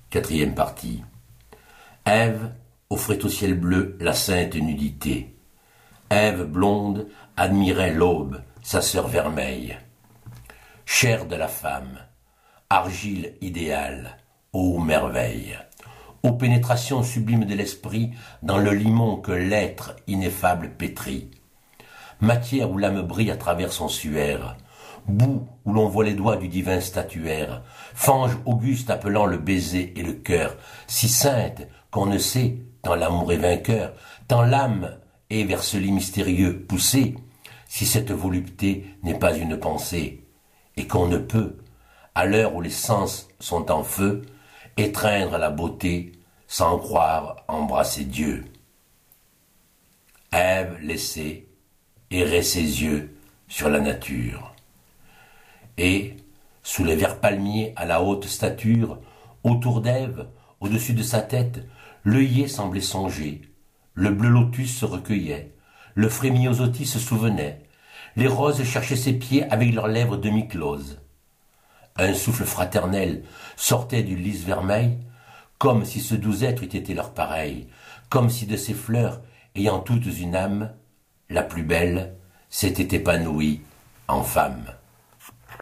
Quatrième partie. Ève offrait au ciel bleu la sainte nudité. Ève blonde admirait l'aube, sa sœur vermeille. Chair de la femme, argile idéale, ô merveille, ô pénétration sublime de l'esprit dans le limon que l'être ineffable pétrit. Matière où l'âme brille à travers son suaire, bout où l'on voit les doigts du divin statuaire, fange auguste appelant le baiser et le cœur, si sainte qu'on ne sait, tant l'amour est vainqueur, tant l'âme est vers ce lit mystérieux poussée, si cette volupté n'est pas une pensée, et qu'on ne peut, à l'heure où les sens sont en feu, étreindre la beauté sans croire embrasser Dieu. Ève laissait errer ses yeux sur la nature. Et, sous les verts palmiers à la haute stature, autour d'Ève, au-dessus de sa tête, l'œillet semblait songer, le bleu lotus se recueillait, le frémiosotis se souvenait, les roses cherchaient ses pieds avec leurs lèvres demi-closes. Un souffle fraternel sortait du lys vermeil, comme si ce doux être eût été leur pareil, comme si de ces fleurs, ayant toutes une âme, la plus belle s'était épanouie en femme.